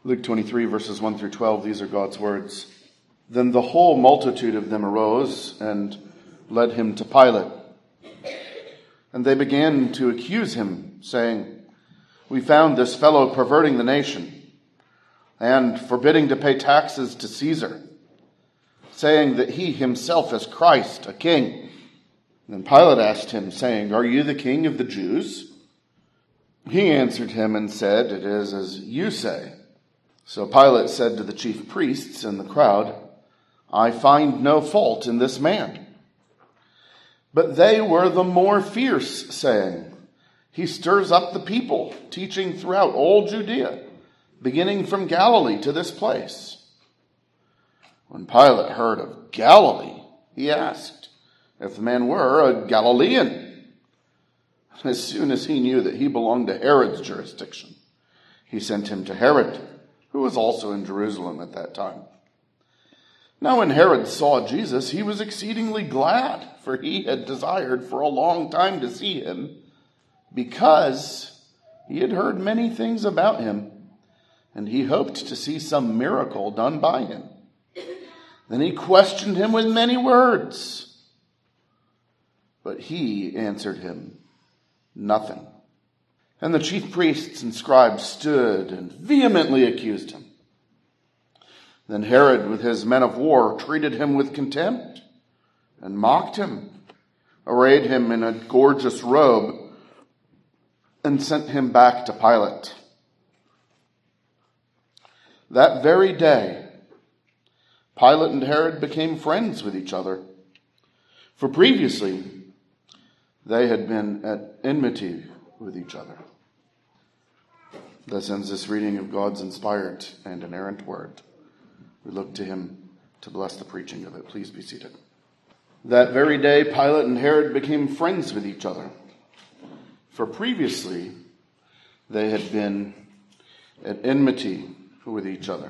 Luke 23, verses 1 through 12, these are God's words. Then the whole multitude of them arose and led him to Pilate. And they began to accuse him, saying, "We found this fellow perverting the nation and forbidding to pay taxes to Caesar, saying that he himself is Christ, a king." Then Pilate asked him, saying, "Are you the king of the Jews?" He answered him and said, "It is as you say." So Pilate said to the chief priests and the crowd, "I find no fault in this man." But they were the more fierce, saying, "He stirs up the people, teaching throughout all Judea, beginning from Galilee to this place." When Pilate heard of Galilee, he asked if the man were a Galilean. As soon as he knew that he belonged to Herod's jurisdiction, he sent him to Herod, who was also in Jerusalem at that time. Now when Herod saw Jesus, he was exceedingly glad, for he had desired for a long time to see him, because he had heard many things about him, and he hoped to see some miracle done by him. Then he questioned him with many words, but he answered him nothing. And the chief priests and scribes stood and vehemently accused him. Then Herod, with his men of war, treated him with contempt and mocked him, arrayed him in a gorgeous robe, and sent him back to Pilate. That very day, Pilate and Herod became friends with each other, for previously they had been at enmity with each other. Thus ends this reading of God's inspired and inerrant word. We look to him to bless the preaching of it. Please be seated. That very day, Pilate and Herod became friends with each other, for previously they had been at enmity with each other.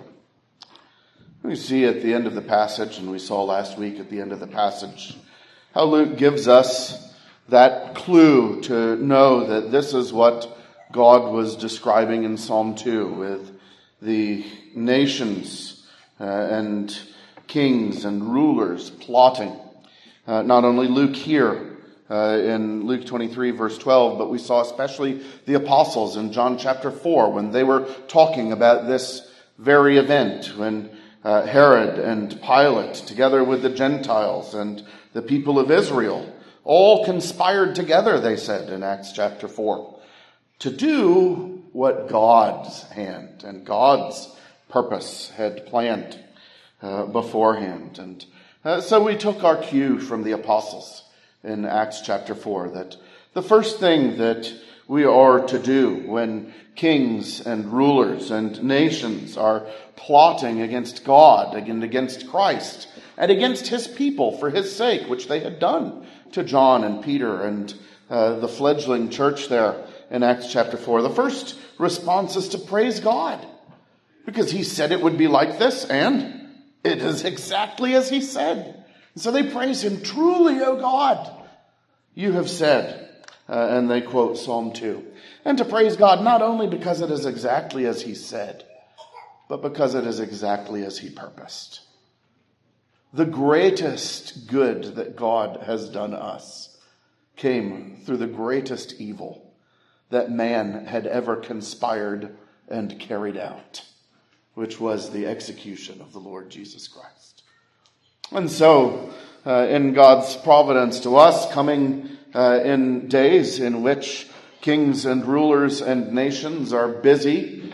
We see at the end of the passage, and we saw last week at the end of the passage, how Luke gives us that clue to know that this is what God was describing in Psalm 2 with the nations and kings and rulers plotting. Not only Luke here in Luke 23 verse 12, but we saw especially the apostles in John chapter 4 when they were talking about this very event, when Herod and Pilate, together with the Gentiles and the people of Israel, all conspired together, they said in Acts chapter 4, to do what God's hand and God's purpose had planned beforehand. And so we took our cue from the apostles in Acts chapter 4, that the first thing that we are to do when kings and rulers and nations are plotting against God and against Christ and against his people for his sake, which they had done to John and Peter and the fledgling church there in Acts chapter 4. The first response is to praise God, because he said it would be like this, and it is exactly as he said. And so they praise him. Truly, O God, you have said. And they quote Psalm 2. And to praise God not only because it is exactly as he said, but because it is exactly as he purposed. The greatest good that God has done us came through the greatest evil that man had ever conspired and carried out, which was the execution of the Lord Jesus Christ. And so, in God's providence to us, coming in days in which kings and rulers and nations are busy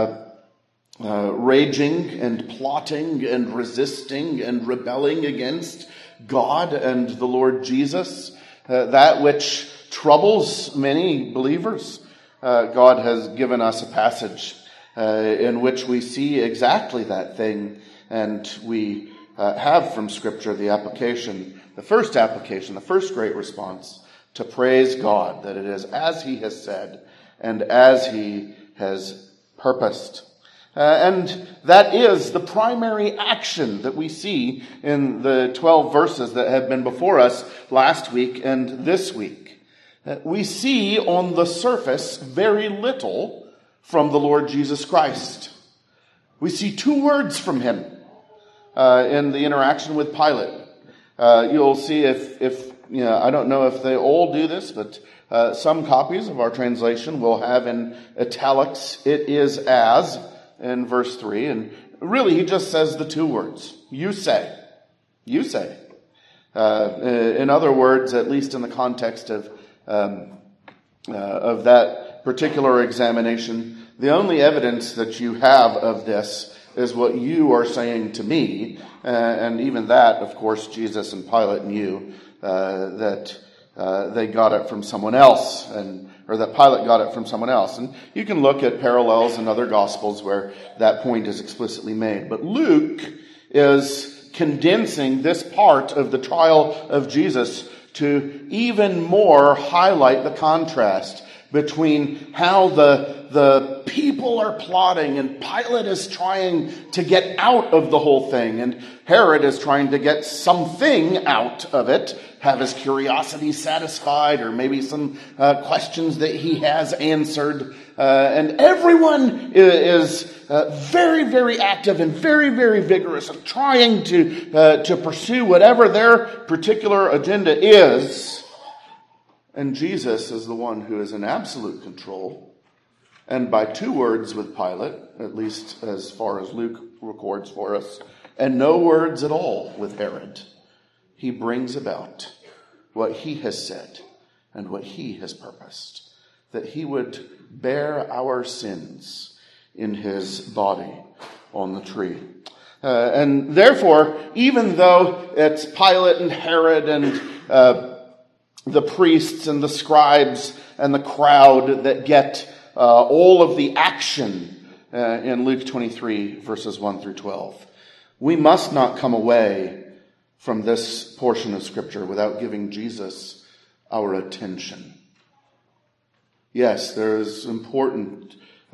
raging and plotting and resisting and rebelling against God and the Lord Jesus, that which troubles many believers, God has given us a passage in which we see exactly that thing, and we have from Scripture the application, the first great response, to praise God, that it is as he has said and as he has purposed. And that is the primary action that we see in the 12 verses that have been before us last week and this week. We see on the surface very little from the Lord Jesus Christ. We see 2 words from him in the interaction with Pilate. You'll see if I don't know if they all do this, but some copies of our translation will have in italics, "It is as," in verse 3. And really, he just says the 2 words. You say. You say. In other words, at least in the context of that particular examination, the only evidence that you have of this is what you are saying to me. And even that, of course, Jesus and Pilate knew that they got it from someone else, or that Pilate got it from someone else. And you can look at parallels in other Gospels where that point is explicitly made. But Luke is condensing this part of the trial of Jesus to even more highlight the contrast between how the people are plotting and Pilate is trying to get out of the whole thing and Herod is trying to get something out of it, have his curiosity satisfied or maybe some questions that he has answered. And everyone is very, very active and very, very vigorous and trying to pursue whatever their particular agenda is. And Jesus is the one who is in absolute control. And by 2 words with Pilate, at least as far as Luke records for us, and no words at all with Herod, he brings about what he has said and what he has purposed, that he would bear our sins in his body on the tree. And therefore, even though it's Pilate and Herod and the priests and the scribes and the crowd that get all of the action in Luke 23, verses 1 through 12, we must not come away from this portion of Scripture without giving Jesus our attention. Yes, there is important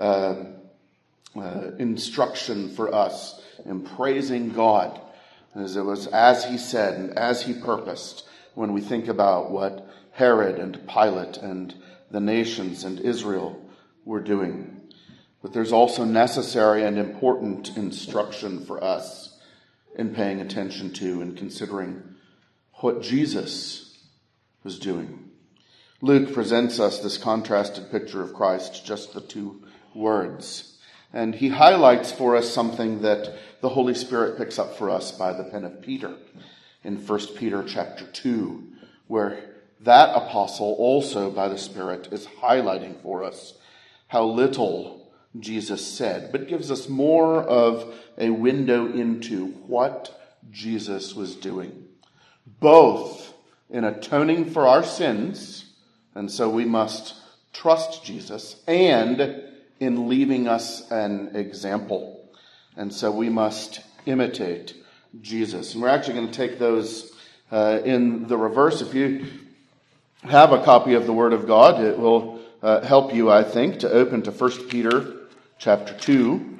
instruction for us in praising God, as it was as he said and as he purposed, when we think about what Herod and Pilate and the nations and Israel were doing. But there's also necessary and important instruction for us in paying attention to and considering what Jesus was doing. Luke presents us this contrasted picture of Christ, just the 2 words. And he highlights for us something that the Holy Spirit picks up for us by the pen of Peter in 1 Peter chapter 2, where that apostle also by the Spirit is highlighting for us how little Jesus said, but gives us more of a window into what Jesus was doing, both in atoning for our sins, and so we must trust Jesus, and in leaving us an example, and so we must imitate Jesus. And we're actually going to take those in the reverse. If you have a copy of the Word of God, it will help you, I think, to open to 1 Peter chapter 2,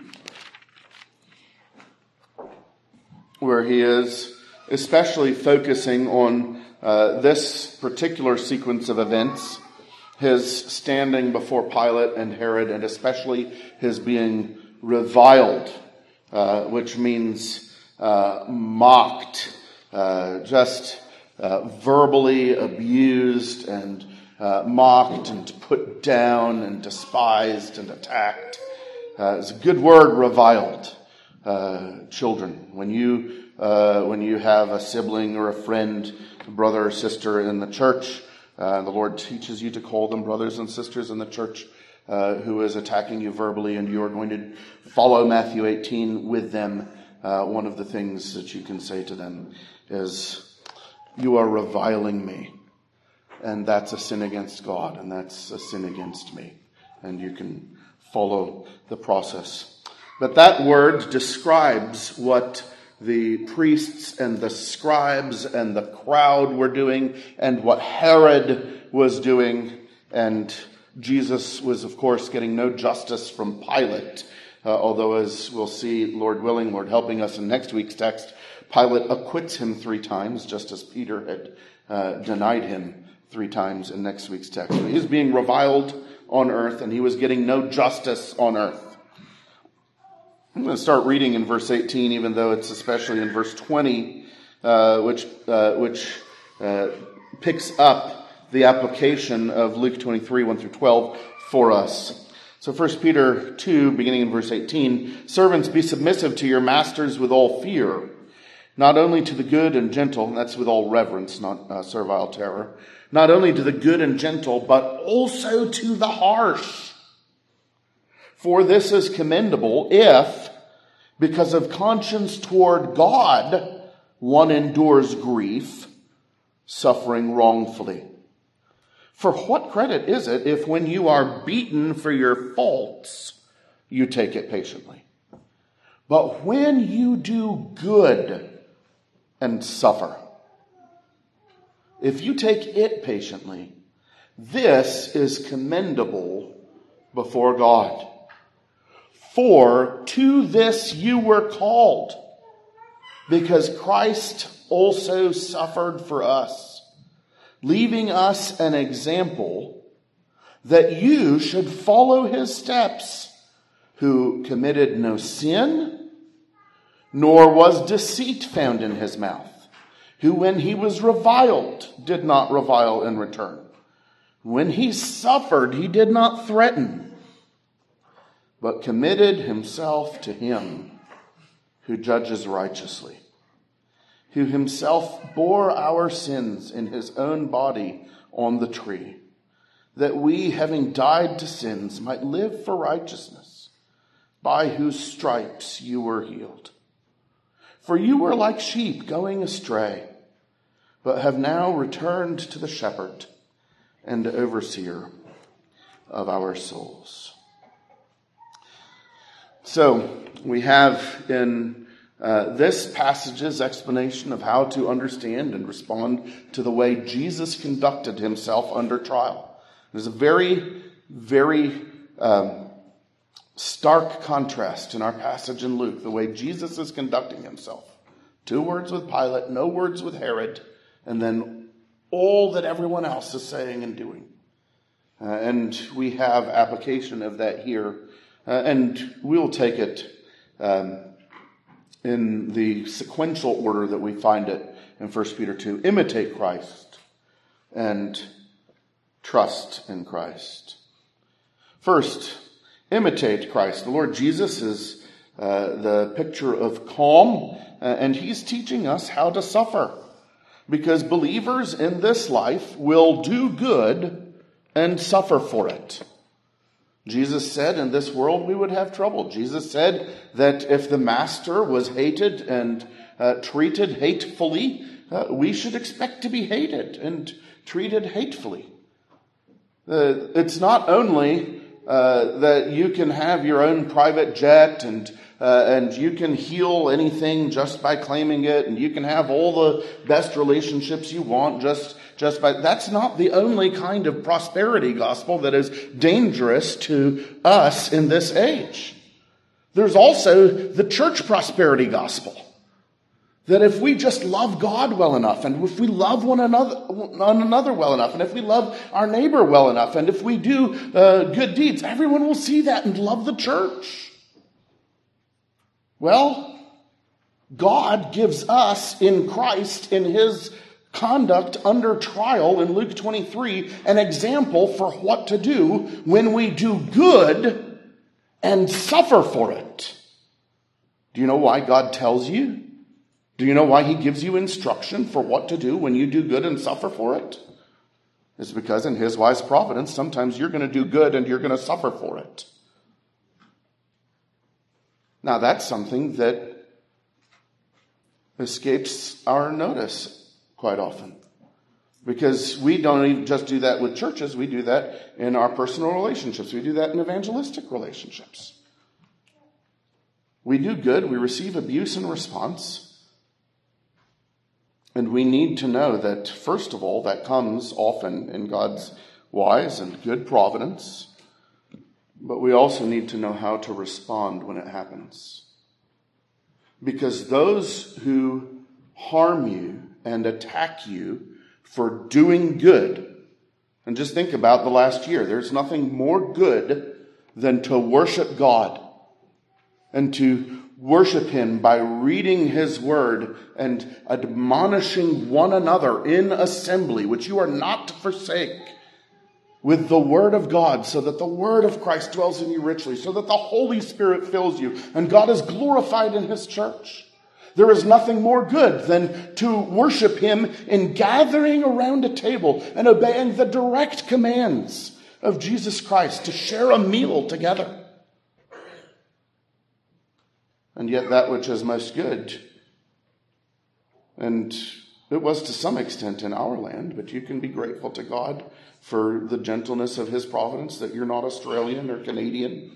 where he is especially focusing on this particular sequence of events, his standing before Pilate and Herod, and especially his being reviled, which means mocked, just verbally abused and mocked and put down and despised and attacked. It's a good word, reviled. Children, when you have a sibling or a friend, a brother or sister in the church, the Lord teaches you to call them brothers and sisters in the church who is attacking you verbally, and you are going to follow Matthew 18 with them. One of the things that you can say to them is, "You are reviling me, and that's a sin against God, and that's a sin against me." And you can follow the process. But that word describes what the priests and the scribes and the crowd were doing and what Herod was doing. And Jesus was, of course, getting no justice from Pilate. Although, as we'll see, Lord willing, Lord helping us in next week's text, Pilate acquits him 3 times, just as Peter had denied him 3 times in next week's text. So he was being reviled on earth, and he was getting no justice on earth. I'm going to start reading in verse 18, even though it's especially in verse 20, which picks up the application of Luke 23, 1 through 12 for us. So 1 Peter 2, beginning in verse 18, servants, be submissive to your masters with all fear, not only to the good and gentle, and that's with all reverence, not servile terror, not only to the good and gentle, but also to the harsh. For this is commendable if, because of conscience toward God, one endures grief, suffering wrongfully. For what credit is it if when you are beaten for your faults, you take it patiently? But when you do good and suffer, if you take it patiently, this is commendable before God. For to this you were called, because Christ also suffered for us, leaving us an example that you should follow his steps, who committed no sin, nor was deceit found in his mouth, who when he was reviled did not revile in return. When he suffered, he did not threaten, but committed himself to him who judges righteously, who himself bore our sins in his own body on the tree, that we, having died to sins, might live for righteousness, by whose stripes you were healed. For you were like sheep going astray, but have now returned to the shepherd and overseer of our souls. So we have in this passage's explanation of how to understand and respond to the way Jesus conducted himself under trial. There's a very, very stark contrast in our passage in Luke, the way Jesus is conducting himself. 2 words with Pilate, no words with Herod, and then all that everyone else is saying and doing. And we have application of that here. And we'll take it in the sequential order that we find it in 1 Peter 2. Imitate Christ and trust in Christ. First, imitate Christ. The Lord Jesus is the picture of calm, and he's teaching us how to suffer. Because believers in this life will do good and suffer for it. Jesus said in this world we would have trouble. Jesus said that if the master was hated and treated hatefully, we should expect to be hated and treated hatefully. It's not only that you can have your own private jet and you can heal anything just by claiming it, and you can have all the best relationships you want just by... That's not the only kind of prosperity gospel that is dangerous to us in this age. There's also the church prosperity gospel. That if we just love God well enough, and if we love one another well enough, and if we love our neighbor well enough, and if we do good deeds, everyone will see that and love the church. Well, God gives us in Christ, in his conduct under trial in Luke 23, an example for what to do when we do good and suffer for it. Do you know why God tells you? Do you know why he gives you instruction for what to do when you do good and suffer for it? It's because in his wise providence, sometimes you're going to do good and you're going to suffer for it. Now, that's something that escapes our notice quite often. Because we don't even just do that with churches. We do that in our personal relationships. We do that in evangelistic relationships. We do good. We receive abuse in response. And we need to know that, first of all, that comes often in God's wise and good providence. But we also need to know how to respond when it happens. Because those who harm you and attack you for doing good, and just think about the last year, there's nothing more good than to worship God and to worship him by reading his word and admonishing one another in assembly, which you are not to forsake, with the word of God, so that the word of Christ dwells in you richly, so that the Holy Spirit fills you, and God is glorified in his church. There is nothing more good than to worship him in gathering around a table and obeying the direct commands of Jesus Christ, to share a meal together. And yet that which is most good, and it was to some extent in our land, but you can be grateful to God for the gentleness of his providence that you're not Australian or Canadian.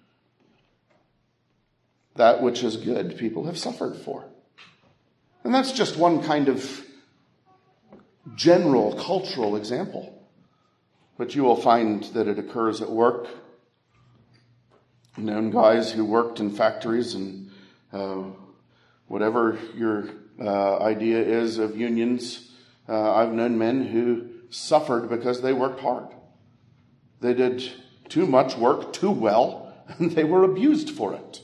That which is good, people have suffered for. And that's just one kind of general cultural example. But you will find that it occurs at work. I've known guys who worked in factories, and whatever your idea is of unions, I've known men who suffered because they worked hard. They did too much work too well, and they were abused for it.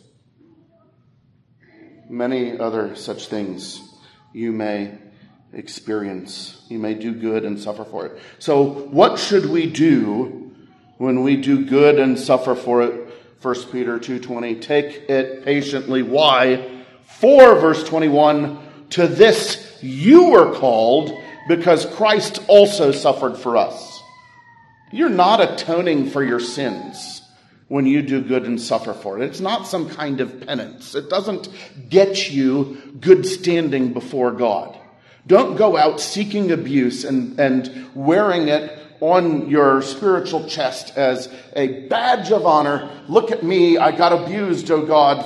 Many other such things you may experience. You may do good and suffer for it. So what should we do when we do good and suffer for it? 1 Peter 2:20, take it patiently. Why? For, verse 21, to this you were called, because Christ also suffered for us. You're not atoning for your sins when you do good and suffer for it. It's not some kind of penance. It doesn't get you good standing before God. Don't go out seeking abuse and wearing it on your spiritual chest as a badge of honor. Look at me, I got abused, oh God,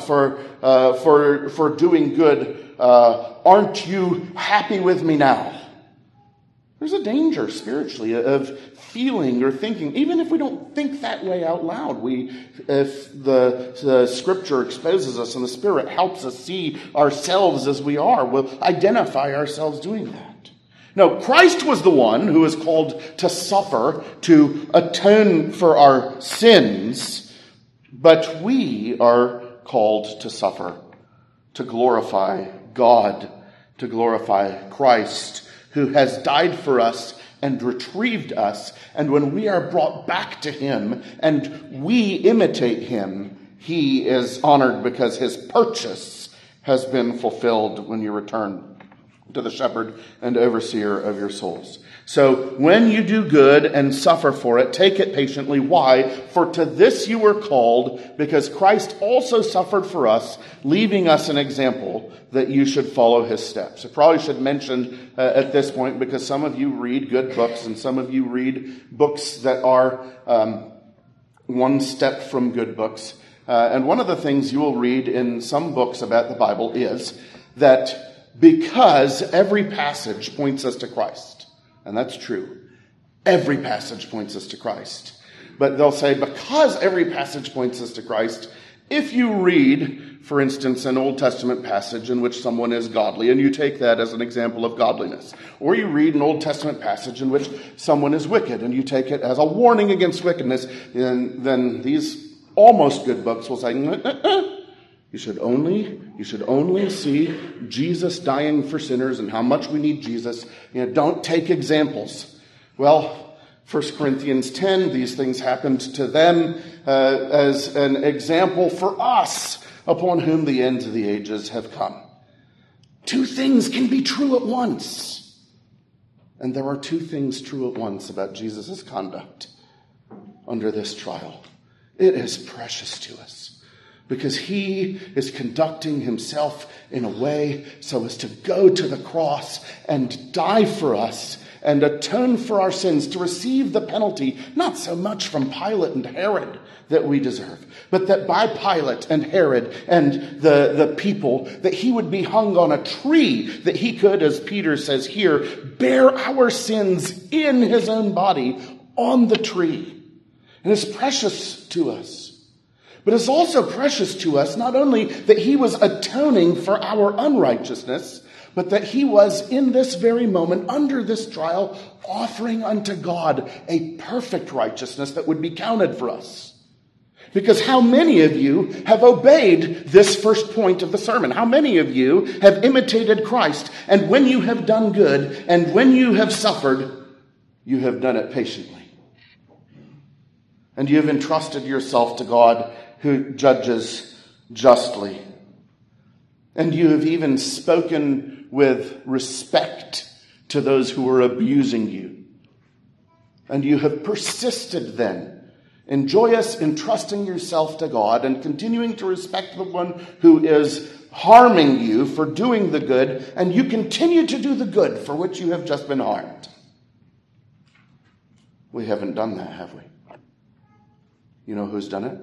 for doing good. Aren't you happy with me now? There's a danger spiritually of feeling or thinking, even if we don't think that way out loud. If the scripture exposes us and the Spirit helps us see ourselves as we are, we'll identify ourselves doing that. No, Christ was the one who was called to suffer, to atone for our sins, but we are called to suffer, to glorify God, to glorify Christ, who has died for us and retrieved us. And when we are brought back to him and we imitate him, he is honored because his purchase has been fulfilled when you return to the shepherd and overseer of your souls. So when you do good and suffer for it, take it patiently. Why? For to this you were called, because Christ also suffered for us, leaving us an example that you should follow his steps. I probably should mention at this point, because some of you read good books and some of you read books that are one step from good books. And one of the things you will read in some books about the Bible is that because every passage points us to Christ. And that's true. Every passage points us to Christ. But they'll say, because every passage points us to Christ, if you read, for instance, an Old Testament passage in which someone is godly, and you take that as an example of godliness, or you read an Old Testament passage in which someone is wicked, and you take it as a warning against wickedness, then these almost good books will say, You should only see Jesus dying for sinners and how much we need Jesus. Don't take examples. Well, 1 Corinthians 10, these things happened to them as an example for us, upon whom the ends of the ages have come. Two things can be true at once. And there are two things true at once about Jesus' conduct under this trial. It is precious to us, because he is conducting himself in a way so as to go to the cross and die for us and atone for our sins, to receive the penalty, not so much from Pilate and Herod that we deserve, but that by Pilate and Herod and the people, that he would be hung on a tree, that he could, as Peter says here, bear our sins in his own body on the tree. And it's precious to us. But it's also precious to us not only that he was atoning for our unrighteousness, but that he was in this very moment, under this trial, offering unto God a perfect righteousness that would be counted for us. Because how many of you have obeyed this first point of the sermon? How many of you have imitated Christ? And when you have done good and when you have suffered, you have done it patiently. And you have entrusted yourself to God who judges justly. And you have even spoken with respect to those who are abusing you. And you have persisted then in joyous entrusting yourself to God and continuing to respect the one who is harming you for doing the good, and you continue to do the good for which you have just been harmed. We haven't done that, have we? You know who's done it?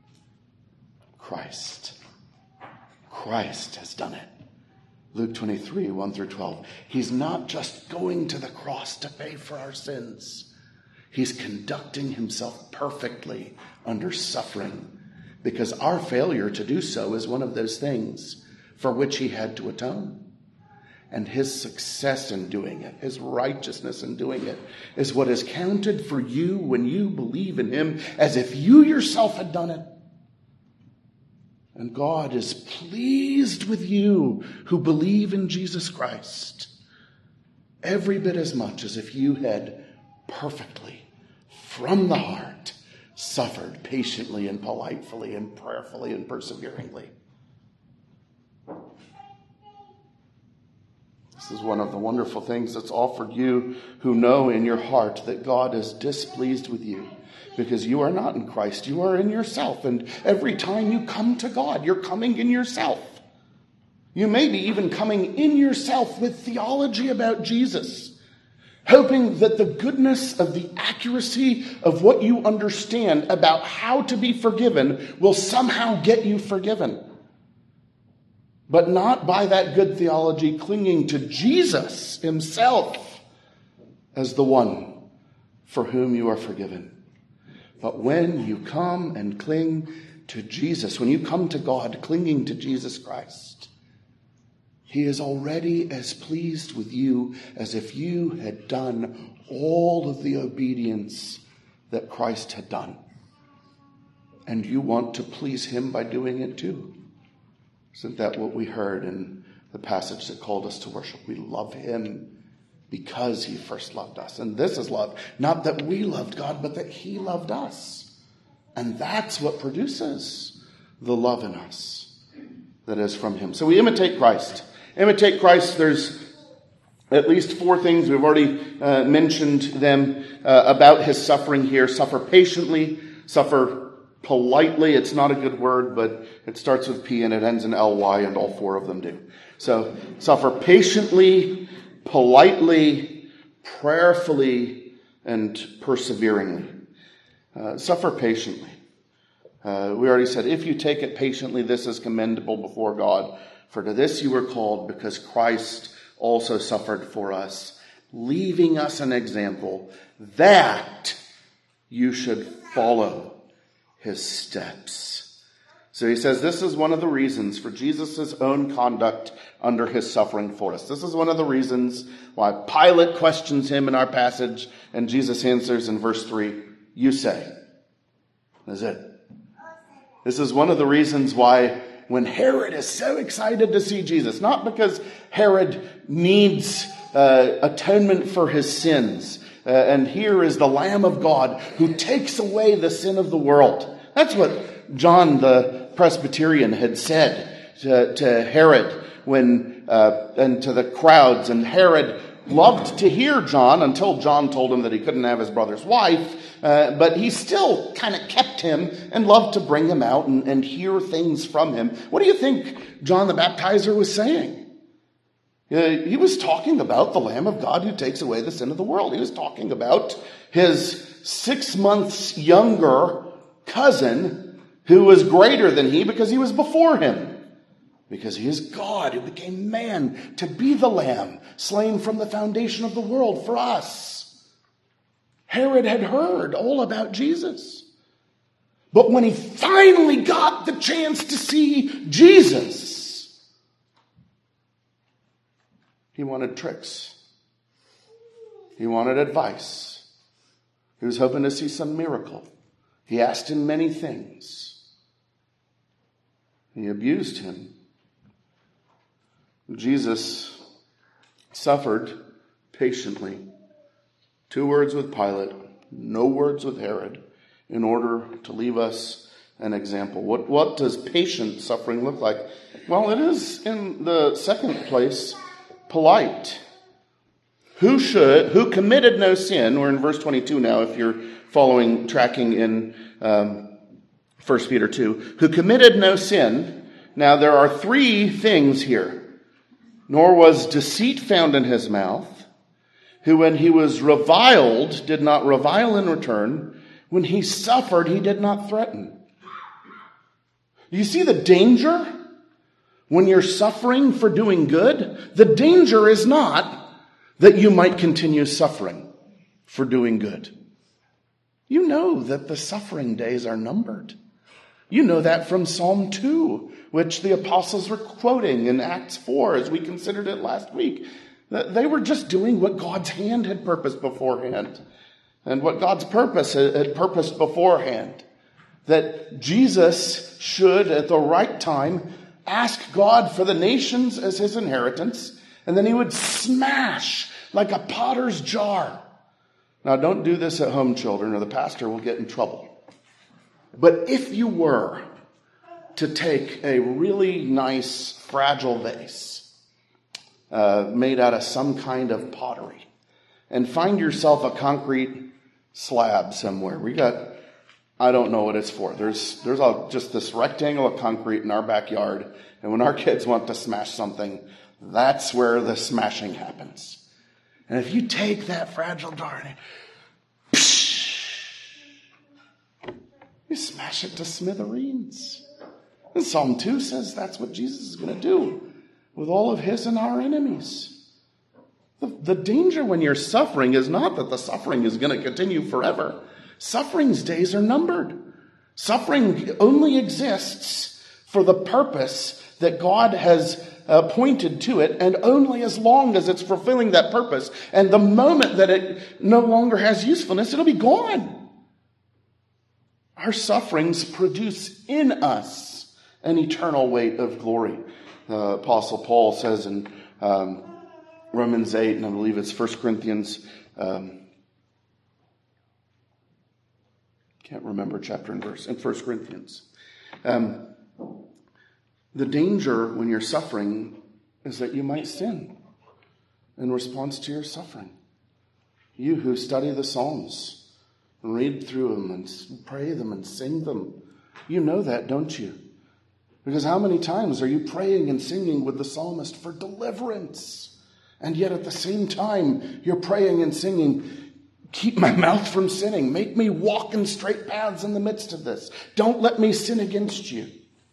Christ. Christ has done it. Luke 23, 1 through 12. He's not just going to the cross to pay for our sins. He's conducting himself perfectly under suffering, because our failure to do so is one of those things for which he had to atone. And his success in doing it, his righteousness in doing it, is what is counted for you when you believe in him as if you yourself had done it. And God is pleased with you who believe in Jesus Christ every bit as much as if you had perfectly, from the heart, suffered patiently and politely and prayerfully and perseveringly. This is one of the wonderful things that's offered you who know in your heart that God is displeased with you, because you are not in Christ, you are in yourself. And every time you come to God, you're coming in yourself. You may be even coming in yourself with theology about Jesus, hoping that the goodness of the accuracy of what you understand about how to be forgiven will somehow get you forgiven. But not by that good theology clinging to Jesus himself as the one for whom you are forgiven. But when you come and cling to Jesus, when you come to God clinging to Jesus Christ, he is already as pleased with you as if you had done all of the obedience that Christ had done. And you want to please him by doing it too. Isn't that what we heard in the passage that called us to worship? We love him because he first loved us. And this is love. Not that we loved God, but that he loved us. And that's what produces the love in us that is from him. So we imitate Christ. Imitate Christ. There's at least 4 things. We've already mentioned them about his suffering here. Suffer patiently. Suffer politely. It's not a good word, but it starts with P and it ends in L-Y, and all 4 of them do. So suffer patiently, politely, prayerfully, and perseveringly. Suffer patiently. We already said, if you take it patiently, this is commendable before God. For to this you were called, because Christ also suffered for us, leaving us an example that you should follow his steps. So he says this is one of the reasons for Jesus' own conduct under his suffering for us. This is one of the reasons why Pilate questions him in our passage, and Jesus answers in verse 3, you say. That's it. This is one of the reasons why when Herod is so excited to see Jesus, not because Herod needs atonement for his sins, and here is the Lamb of God who takes away the sin of the world. That's what John the Presbyterian had said to Herod and to the crowds. And Herod loved to hear John until John told him that he couldn't have his brother's wife. But he still kind of kept him and loved to bring him out and hear things from him. What do you think John the Baptizer was saying? He was talking about the Lamb of God who takes away the sin of the world. He was talking about his 6 months younger cousin who was greater than he because he was before him. Because he is God who became man to be the Lamb slain from the foundation of the world for us. Herod had heard all about Jesus. But when he finally got the chance to see Jesus, he wanted tricks. He wanted advice. He was hoping to see some miracle. He asked him many things. He abused him. Jesus suffered patiently. 2 words with Pilate, no words with Herod, in order to leave us an example. What does patient suffering look like? Well, it is, in the second place, polite. Who committed no sin? We're in verse 22 now, if you're tracking in 1 Peter 2. Who committed no sin. Now, there are 3 things here. Nor was deceit found in his mouth. Who, when he was reviled, did not revile in return. When he suffered, he did not threaten. Do you see the danger? When you're suffering for doing good, the danger is not that you might continue suffering for doing good. You know that the suffering days are numbered. You know that from Psalm 2, which the apostles were quoting in Acts 4 as we considered it last week. They were just doing what God's hand had purposed beforehand. And what God's purpose had purposed beforehand. That Jesus should, at the right time, ask God for the nations as his inheritance. And then he would smash like a potter's jar. Now, don't do this at home, children, or the pastor will get in trouble. But if you were to take a really nice, fragile vase made out of some kind of pottery and find yourself a concrete slab somewhere. I don't know what it's for. There's just this rectangle of concrete in our backyard. And when our kids want to smash something, that's where the smashing happens. And if you take that fragile jar and you smash it to smithereens. And Psalm 2 says that's what Jesus is going to do with all of his and our enemies. The danger when you're suffering is not that the suffering is going to continue forever. Suffering's days are numbered. Suffering only exists for the purpose that God has appointed to it, and only as long as it's fulfilling that purpose. And the moment that it no longer has usefulness, it'll be gone. Our sufferings produce in us an eternal weight of glory. Apostle Paul says in Romans 8, and I believe it's 1 Corinthians, can't remember chapter and verse, in 1 Corinthians. The danger when you're suffering is that you might sin in response to your suffering. You who study the Psalms, and read through them and pray them and sing them. You know that, don't you? Because how many times are you praying and singing with the psalmist for deliverance? And yet at the same time, you're praying and singing, keep my mouth from sinning. Make me walk in straight paths in the midst of this. Don't let me sin against you.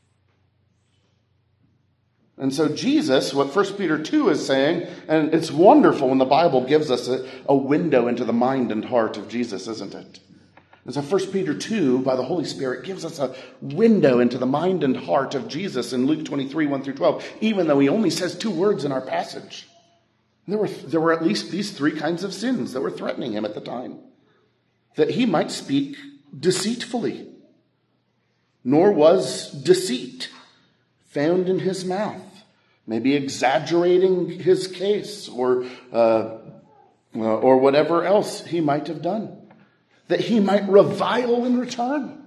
And so Jesus, what 1 Peter 2 is saying, and it's wonderful when the Bible gives us a window into the mind and heart of Jesus, isn't it? And so 1 Peter 2, by the Holy Spirit, gives us a window into the mind and heart of Jesus in Luke 23, 1 through 12, even though he only says 2 words in our passage. There were at least these 3 kinds of sins that were threatening him at the time. That he might speak deceitfully. Nor was deceit found in his mouth. Maybe exaggerating his case or whatever else he might have done. That he might revile in return.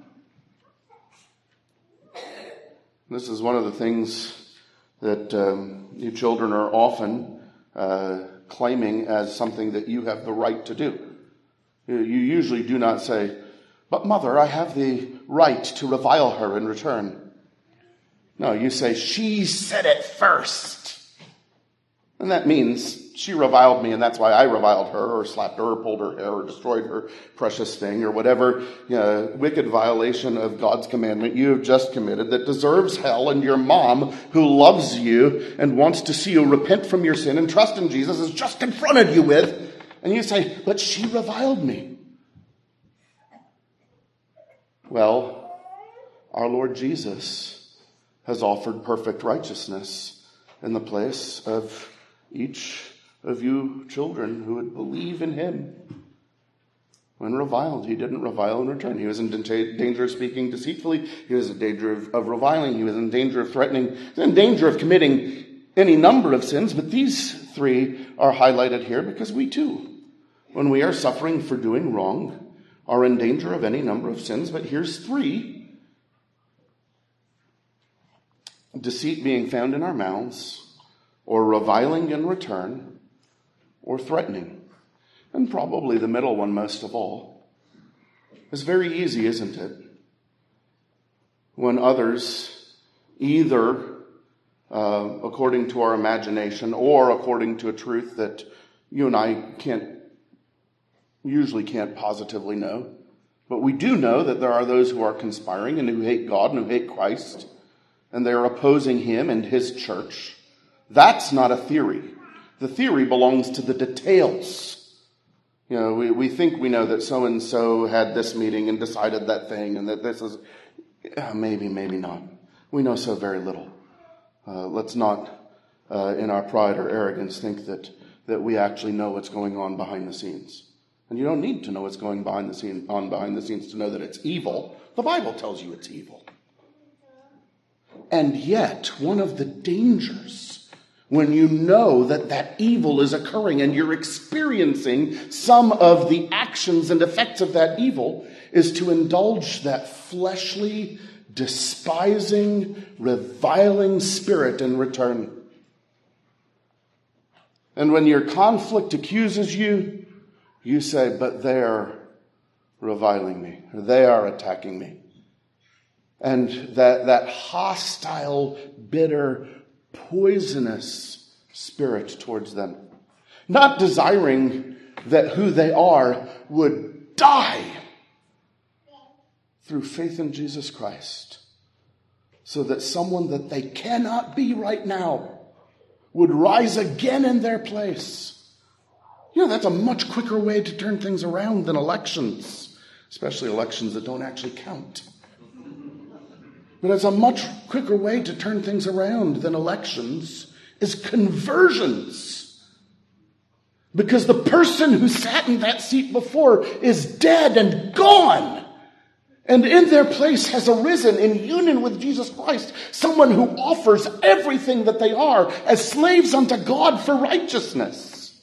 This is one of the things that you children are often claiming as something that you have the right to do. You usually do not say, but mother, I have the right to revile her in return. No, you say, she said it first. And that means she reviled me, and that's why I reviled her, or slapped her, or pulled her hair, or destroyed her precious thing, or whatever wicked violation of God's commandment you have just committed that deserves hell, and your mom, who loves you and wants to see you repent from your sin and trust in Jesus, has just confronted you with, and you say, but she reviled me. Well, our Lord Jesus has offered perfect righteousness in the place of each of you children who would believe in him. When reviled, he didn't revile in return. He was in danger of speaking deceitfully. He was in danger of reviling. He was in danger of threatening. He was in danger of committing any number of sins. But these three are highlighted here because we too, when we are suffering for doing wrong, are in danger of any number of sins. But here's three. Deceit being found in our mouths, or reviling in return, or threatening. And probably the middle one most of all. It's very easy, isn't it? When others, either according to our imagination or according to a truth that you and I usually can't positively know, but we do know that there are those who are conspiring and who hate God and who hate Christ, and they are opposing him and his church. That's not a theory. The theory belongs to the details. You know, we think we know that so-and-so had this meeting and decided that thing, and that this is, maybe not. We know so very little. Let's not, in our pride or arrogance, think that we actually know what's going on behind the scenes. And you don't need to know what's going behind the scenes to know that it's evil. The Bible tells you it's evil. And yet, one of the dangers when you know that evil is occurring and you're experiencing some of the actions and effects of that evil is to indulge that fleshly, despising, reviling spirit in return. And when your conflict accuses you, you say, but they're reviling me, or they are attacking me. And that hostile, bitter, poisonous spirit towards them. Not desiring that who they are would die through faith in Jesus Christ, so that someone that they cannot be right now would rise again in their place. You know, that's a much quicker way to turn things around than elections, especially elections that don't actually count. But it's a much quicker way to turn things around than elections is conversions. Because the person who sat in that seat before is dead and gone. And in their place has arisen in union with Jesus Christ someone who offers everything that they are as slaves unto God for righteousness.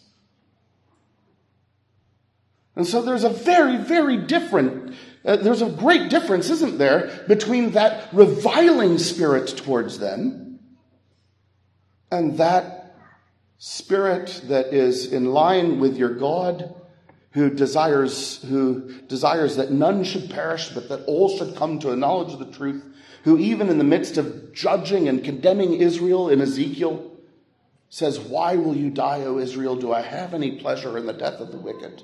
And so there's a very, very different there's a great difference, isn't there, between that reviling spirit towards them and that spirit that is in line with your God, who desires that none should perish, but that all should come to a knowledge of the truth, who even in the midst of judging and condemning Israel in Ezekiel says, "Why will you die, O Israel? Do I have any pleasure in the death of the wicked?"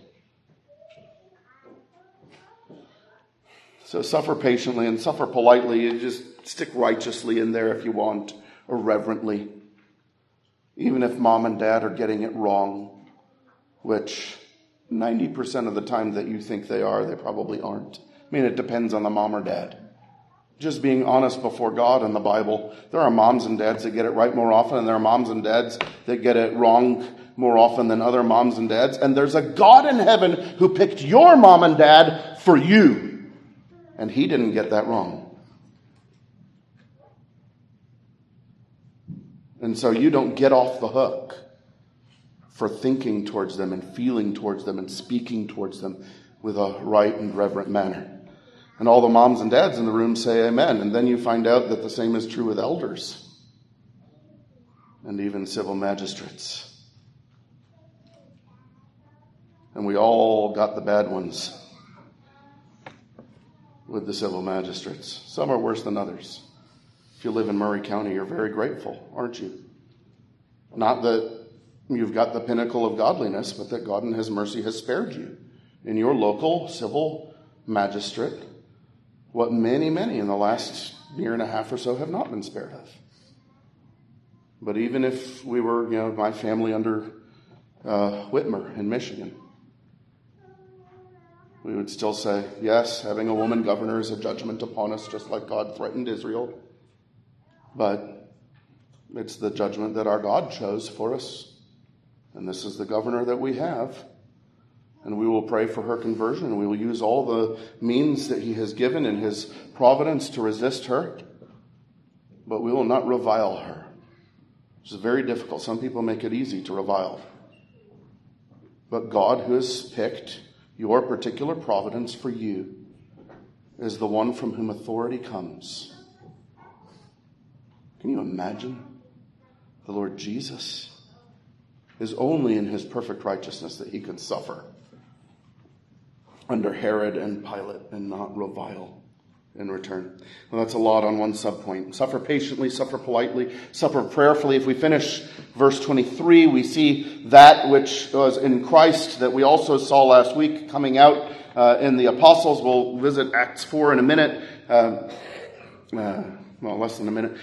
So suffer patiently and suffer politely, and just stick righteously in there if you want, or reverently. Even if mom and dad are getting it wrong, which 90% of the time that you think they are, they probably aren't. I mean, it depends on the mom or dad. Just being honest before God and the Bible, there are moms and dads that get it right more often, and there are moms and dads that get it wrong more often than other moms and dads. And there's a God in heaven who picked your mom and dad for you. And he didn't get that wrong. And so you don't get off the hook for thinking towards them and feeling towards them and speaking towards them with a right and reverent manner. And all the moms and dads in the room say amen. And then you find out that the same is true with elders and even civil magistrates. And we all got the bad ones with the civil magistrates. Some are worse than others. If you live in Murray County, you're very grateful, aren't you? Not that you've got the pinnacle of godliness, but that God in his mercy has spared you in your local civil magistrate what many in the last year and a half or so have not been spared of. But even if we were, my family under Whitmer in Michigan, we would still say, yes, having a woman governor is a judgment upon us, just like God threatened Israel. But it's the judgment that our God chose for us. And this is the governor that we have. And we will pray for her conversion, and we will use all the means that he has given in his providence to resist her. But we will not revile her, which is very difficult. Some people make it easy to revile. But God, who has picked your particular providence for you, is the one from whom authority comes. Can you imagine? The Lord Jesus is only in his perfect righteousness that he could suffer under Herod and Pilate and not revile in return. Well, that's a lot on one subpoint. Suffer patiently, suffer politely, suffer prayerfully. If we finish verse 23, we see that which was in Christ that we also saw last week coming out in the apostles. We'll visit Acts 4 in a minute. Less than a minute.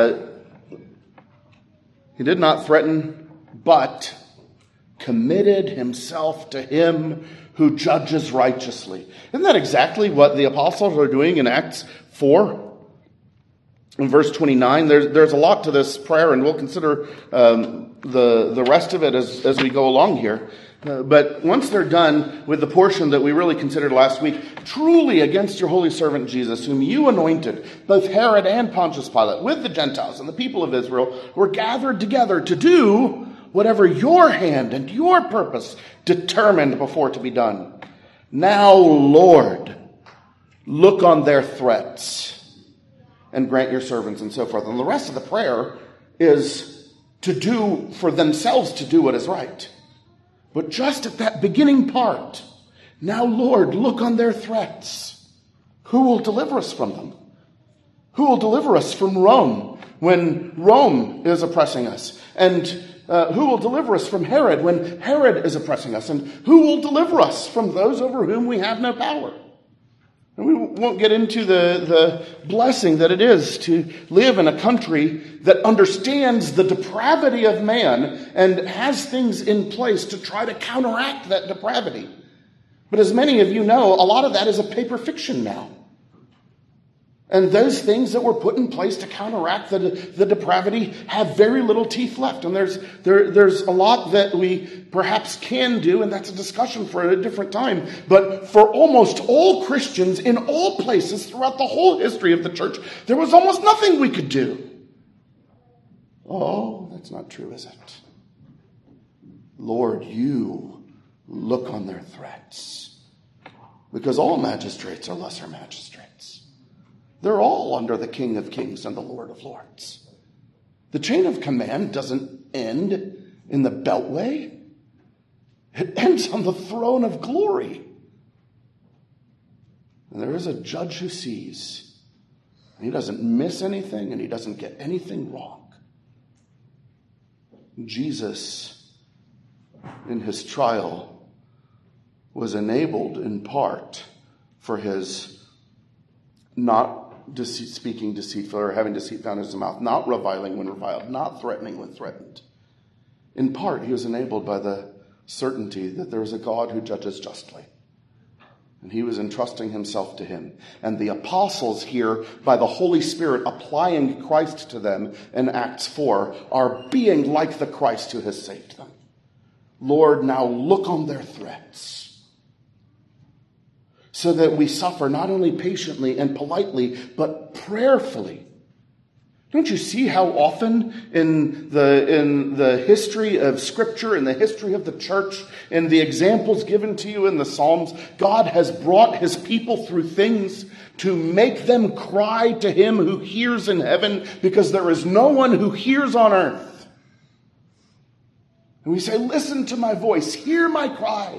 He did not threaten, but committed himself to him who judges righteously. Isn't that exactly what the apostles are doing in Acts 4? In verse 29, there's a lot to this prayer, and we'll consider the rest of it as we go along here. But once they're done with the portion that we really considered last week, truly against your holy servant Jesus, whom you anointed, both Herod and Pontius Pilate, with the Gentiles and the people of Israel, were gathered together to do whatever your hand and your purpose determined before to be done. Now, Lord, look on their threats and grant your servants, and so forth. And the rest of the prayer is to do for themselves to do what is right. But just at that beginning part, now, Lord, look on their threats. Who will deliver us from them? Who will deliver us from Rome when Rome is oppressing us? And who will deliver us from Herod when Herod is oppressing us? And who will deliver us from those over whom we have no power? And we won't get into the blessing that it is to live in a country that understands the depravity of man and has things in place to try to counteract that depravity. But as many of you know, a lot of that is a paper fiction now. And those things that were put in place to counteract the depravity have very little teeth left. And there's a lot that we perhaps can do, and that's a discussion for a different time. But for almost all Christians in all places throughout the whole history of the church, there was almost nothing we could do. Oh, that's not true, is it? Lord, you look on their threats. Because all magistrates are lesser magistrates. They're all under the King of Kings and the Lord of Lords. The chain of command doesn't end in the beltway. It ends on the throne of glory. And there is a judge who sees. And he doesn't miss anything, and he doesn't get anything wrong. Jesus, in his trial, was enabled in part for his not speaking deceitfully or having deceit found in his mouth, not reviling when reviled, not threatening when threatened. In part, he was enabled by the certainty that there is a God who judges justly. And he was entrusting himself to him. And the apostles here, by the Holy Spirit applying Christ to them in Acts 4, are being like the Christ who has saved them. Lord, now look on their threats, so that we suffer not only patiently and politely, but prayerfully. Don't you see how often in the history of Scripture, in the history of the church, in the examples given to you in the Psalms, God has brought his people through things to make them cry to him who hears in heaven, because there is no one who hears on earth. And we say, listen to my voice, hear my cry.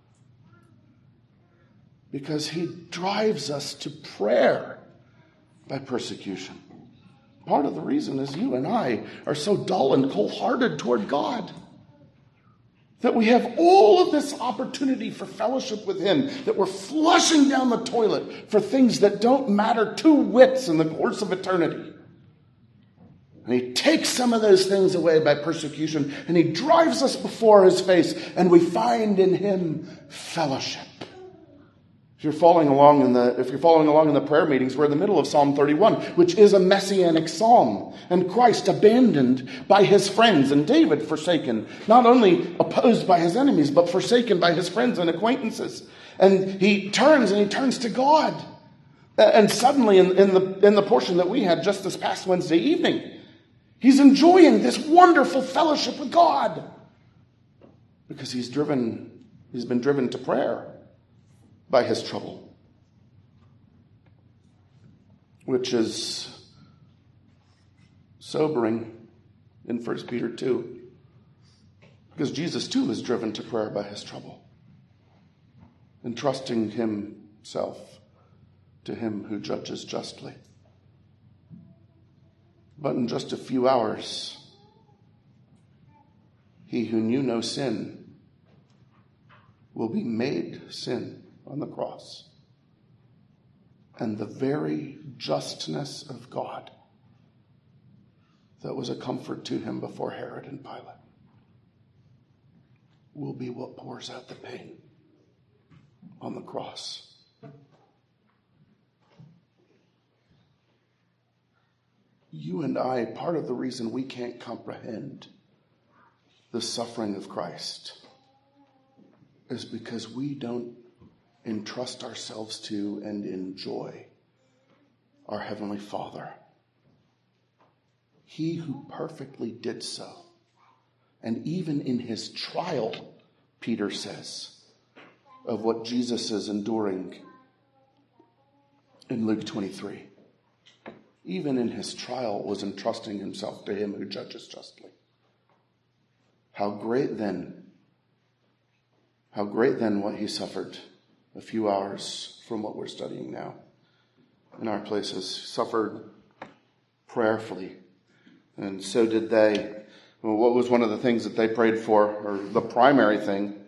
Because he drives us to prayer by persecution. Part of the reason is you and I are so dull and cold-hearted toward God. That we have all of this opportunity for fellowship with him. That we're flushing down the toilet for things that don't matter two whits in the course of eternity. And he takes some of those things away by persecution. And he drives us before his face. And we find in him fellowship. If you're following along in the prayer meetings, we're in the middle of Psalm 31, which is a messianic psalm. And Christ abandoned by his friends, and David forsaken, not only opposed by his enemies, but forsaken by his friends and acquaintances. And he turns to God. And suddenly in the portion that we had just this past Wednesday evening, he's enjoying this wonderful fellowship with God. Because he's been driven to prayer by his trouble, which is sobering in 1 Peter 2, because Jesus too is driven to prayer by his trouble, entrusting himself to him who judges justly. But in just a few hours, he who knew no sin will be made sin on the cross. And the very justness of God that was a comfort to him before Herod and Pilate will be what pours out the pain on the cross. You and I, part of the reason we can't comprehend the suffering of Christ is because we don't entrust ourselves to and enjoy our Heavenly Father. He who perfectly did so. And even in his trial, Peter says, of what Jesus is enduring in Luke 23. Even in his trial was entrusting himself to him who judges justly. How great then what he suffered a few hours from what we're studying now in our places, suffered prayerfully, and so did they. Well, what was one of the things that they prayed for, or the primary thing?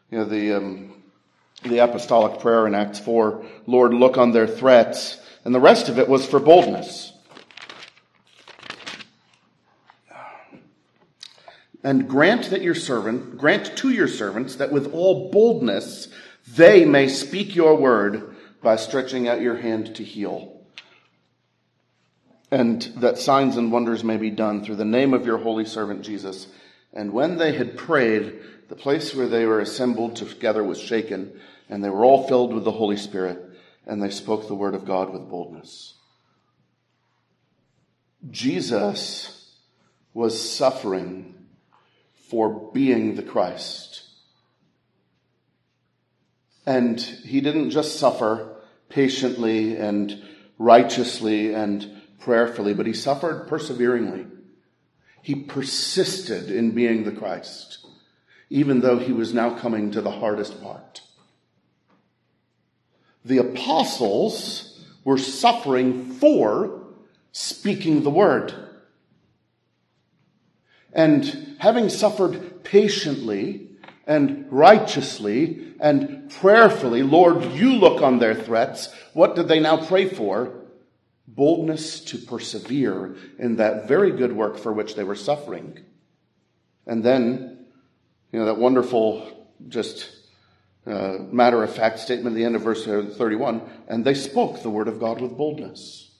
The apostolic prayer in Acts 4, Lord, look on their threats, and the rest of it was for boldness. And grant to your servants that with all boldness they may speak your word by stretching out your hand to heal. And that signs and wonders may be done through the name of your holy servant Jesus. And when they had prayed, the place where they were assembled together was shaken, and they were all filled with the Holy Spirit, and they spoke the word of God with boldness. Jesus was suffering for being the Christ. And he didn't just suffer patiently and righteously and prayerfully, but he suffered perseveringly. He persisted in being the Christ, even though he was now coming to the hardest part. The apostles were suffering for speaking the word. And having suffered patiently and righteously and prayerfully, Lord, you look on their threats. What did they now pray for? Boldness to persevere in that very good work for which they were suffering. And then, that wonderful, matter-of-fact statement at the end of verse 31, and they spoke the word of God with boldness.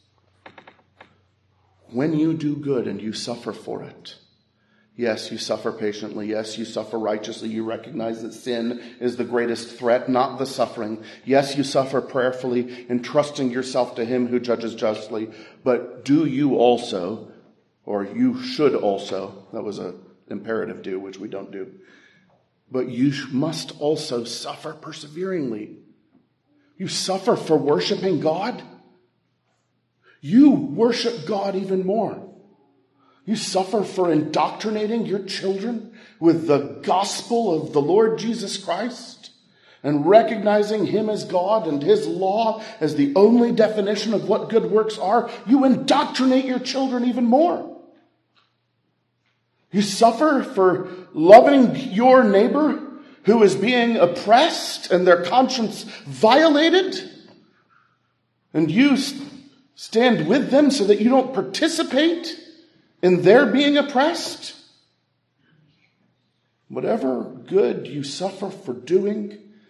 When you do good and you suffer for it, yes, you suffer patiently. Yes, you suffer righteously. You recognize that sin is the greatest threat, not the suffering. Yes, you suffer prayerfully, entrusting yourself to him who judges justly. But do you also, or you should also, that was an imperative do, which we don't do. But you must also suffer perseveringly. You suffer for worshiping God. You worship God even more. You suffer for indoctrinating your children with the gospel of the Lord Jesus Christ and recognizing him as God and his law as the only definition of what good works are. You indoctrinate your children even more. You suffer for loving your neighbor who is being oppressed and their conscience violated. And you stand with them so that you don't participate in their being oppressed. Whatever good you suffer for doing,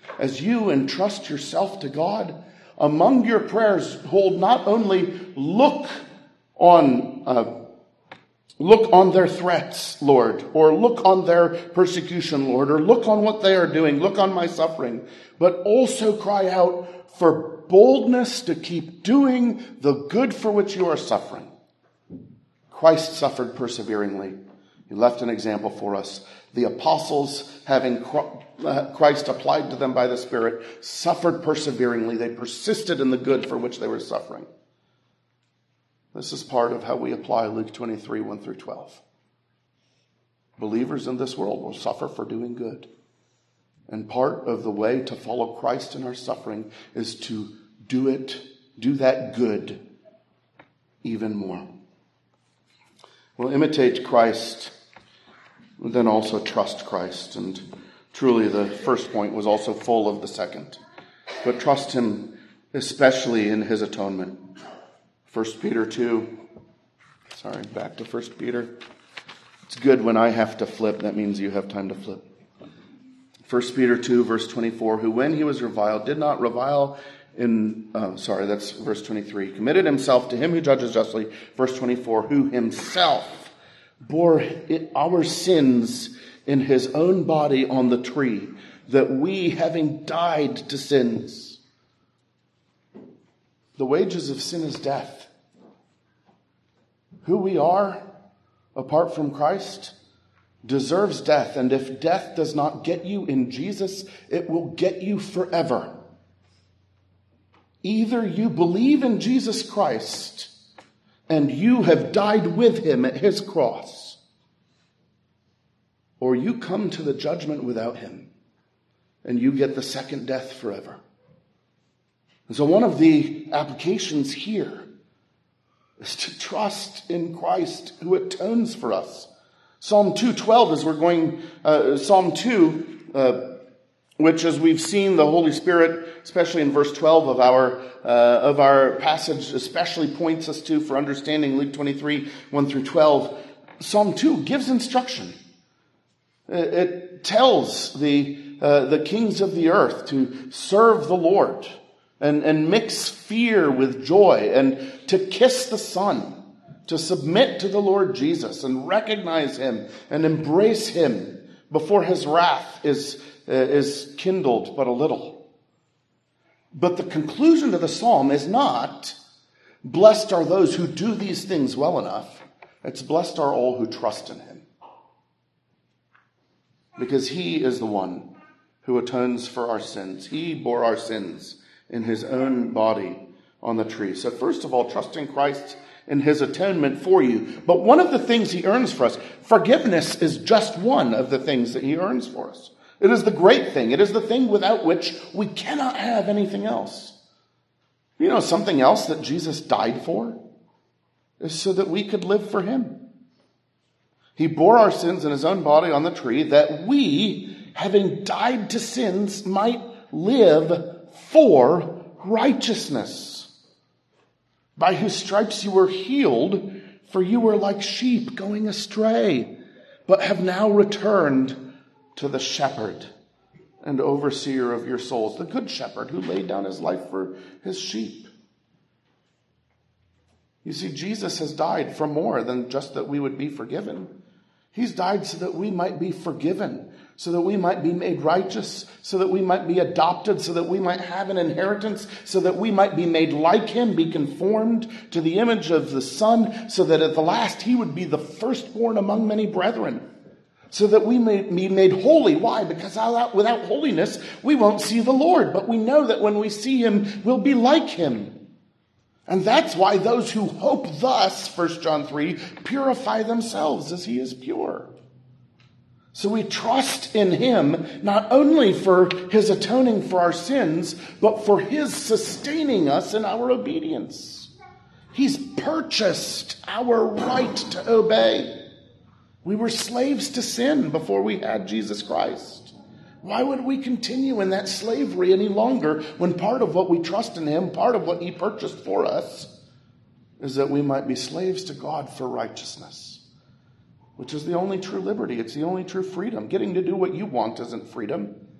As you entrust yourself to God, among your prayers, hold not only look on their threats, Lord, or look on their persecution, Lord, or look on what they are doing, look on my suffering, but also cry out for boldness to keep doing the good for which you are suffering. Christ suffered perseveringly. He left an example for us. The apostles, having Christ applied to them by the Spirit, suffered perseveringly. They persisted in the good for which they were suffering. This is part of how we apply Luke 23, 1 through 12. Believers in this world will suffer for doing good. And part of the way to follow Christ in our suffering is to do that good even more. We'll imitate Christ, then also trust Christ. And truly the first point was also full of the second. But trust him especially in his atonement. 1 Peter 2. Back to 1 Peter. It's good when I have to flip. That means you have time to flip. 1 Peter 2, verse 24. Who when he was reviled, did not revile that's verse 23. Committed himself to him who judges justly. Verse 24. Who himself bore our sins in his own body on the tree, that we, having died to sins. The wages of sin is death. Who we are, apart from Christ, deserves death. And if death does not get you in Jesus, it will get you forever. Either you believe in Jesus Christ and you have died with him at his cross, or you come to the judgment without him and you get the second death forever. And so one of the applications here is to trust in Christ who atones for us. Psalm 2:12, as we're going, Psalm 2, which, as we've seen, the Holy Spirit, especially in verse 12 of our passage, especially points us to for understanding Luke 23, 1 through 12. Psalm 2 gives instruction. It tells the kings of the earth to serve the Lord and mix fear with joy and to kiss the Son, to submit to the Lord Jesus and recognize him and embrace him before his wrath is kindled but a little. But the conclusion to the psalm is not, blessed are those who do these things well enough. It's blessed are all who trust in him. Because he is the one who atones for our sins. He bore our sins in his own body on the tree. So first of all, trust in Christ in his atonement for you. But one of the things he earns for us, forgiveness is just one of the things that he earns for us. It is the great thing. It is the thing without which we cannot have anything else. You know, something else that Jesus died for is so that we could live for him. He bore our sins in his own body on the tree that we, having died to sins, might live for righteousness. By whose stripes you were healed, for you were like sheep going astray, but have now returned to the shepherd and overseer of your souls, the good shepherd who laid down his life for his sheep. You see, Jesus has died for more than just that we would be forgiven. He's died so that we might be forgiven, so that we might be made righteous, so that we might be adopted, so that we might have an inheritance, so that we might be made like him, be conformed to the image of the Son, so that at the last he would be the firstborn among many brethren, so that we may be made holy. Why? Because without holiness, we won't see the Lord. But we know that when we see him, we'll be like him. And that's why those who hope thus, 1 John 3, purify themselves as he is pure. So we trust in him not only for his atoning for our sins, but for his sustaining us in our obedience. He's purchased our right to obey. We were slaves to sin before we had Jesus Christ. Why would we continue in that slavery any longer when part of what we trust in him, part of what he purchased for us, is that we might be slaves to God for righteousness, which is the only true liberty. It's the only true freedom. Getting to do what you want isn't freedom.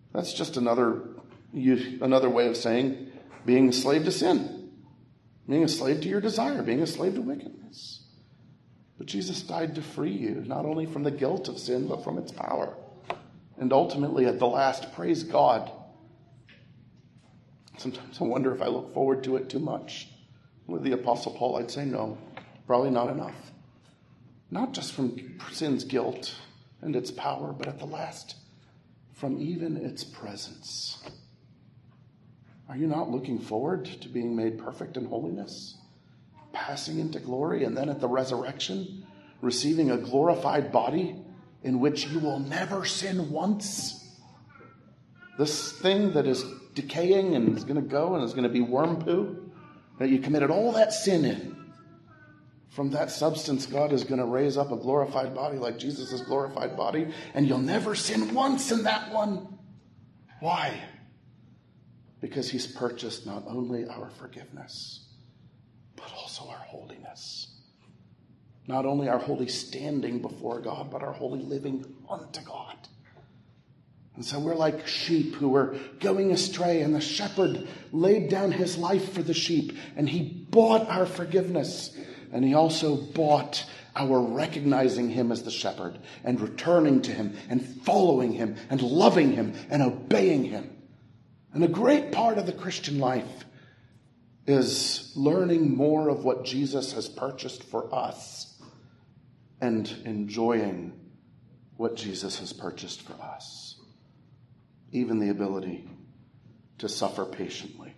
That's just another way of saying being a slave to sin, being a slave to your desire, being a slave to wickedness. But Jesus died to free you, not only from the guilt of sin, but from its power. And ultimately, at the last, praise God. Sometimes I wonder if I look forward to it too much. With the Apostle Paul, I'd say no, probably not enough. Not just from sin's guilt and its power, but at the last, from even its presence. Are you not looking forward to being made perfect in holiness, passing into glory, and then at the resurrection, receiving a glorified body in which you will never sin once? This thing that is decaying and is going to go and is going to be worm poo, that you committed all that sin in, from that substance, God is going to raise up a glorified body like Jesus' glorified body, and you'll never sin once in that one. Why? Because he's purchased not only our forgiveness, but also our holiness. Not only our holy standing before God, but our holy living unto God. And so we're like sheep who were going astray, and the shepherd laid down his life for the sheep, and he bought our forgiveness. And he also bought our recognizing him as the shepherd and returning to him and following him and loving him and obeying him. And a great part of the Christian life is learning more of what Jesus has purchased for us and enjoying what Jesus has purchased for us. Even the ability to suffer patiently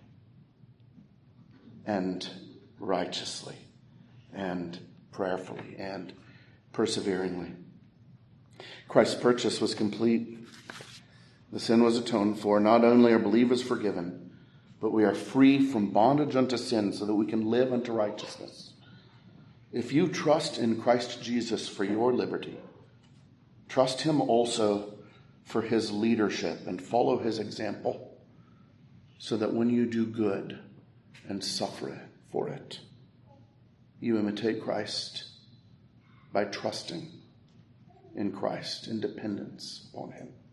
and righteously and prayerfully and perseveringly. Christ's purchase was complete. The sin was atoned for. Not only are believers forgiven, but we are free from bondage unto sin so that we can live unto righteousness. If you trust in Christ Jesus for your liberty, trust him also for his leadership and follow his example so that when you do good and suffer for it, you imitate Christ by trusting in Christ in dependence on him.